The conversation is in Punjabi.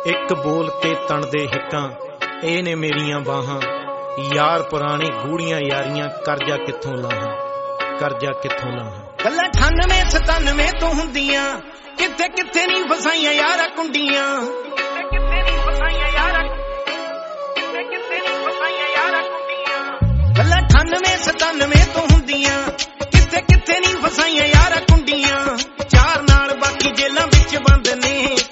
ਇੱਕ ਬੋਲ ਤੇ ਤਣ ਦੇ ਹਿੱਕਾਂ ਇਹ ਨੇ ਮੇਰੀਆਂ ਬਾਹਾਂ ਯਾਰ ਪੁਰਾਣੀ ਗੂੜੀਆਂ ਯਾਰੀਆਂ ਕਰਜਾ ਕਿੱਥੋਂ ਲਾਹਾਂ ਕਰਜਾ ਕਿੱਥੋਂ ਲਾਹਾਂ ਗੱਲਾਂ 98 97 ਤੋਂ ਹੁੰਦੀਆਂ ਕਿੱਥੇ ਕਿੱਥੇ ਨਹੀਂ ਫਸਾਈਆਂ ਯਾਰਾਂ ਕੁੰਡੀਆਂ ਕਿੱਥੇ ਕਿੱਥੇ ਨਹੀਂ ਫਸਾਈਆਂ ਯਾਰਾਂ ਕਿੱਥੇ ਕਿੱਥੇ ਨਹੀਂ ਫਸਾਈਆਂ ਯਾਰਾਂ ਕੁੰਡੀਆਂ ਗੱਲਾਂ 98 97 ਤੋਂ ਹੁੰਦੀਆਂ ਕਿੱਥੇ ਕਿੱਥੇ ਨਹੀਂ ਫਸਾਈਆਂ ਯਾਰਾਂ ਕੁੰਡੀਆਂ ਚਾਰ ਨਾਲ ਬਾਕੀ ਜੇਲਾਂ ਵਿੱਚ ਬੰਦ ਨੇ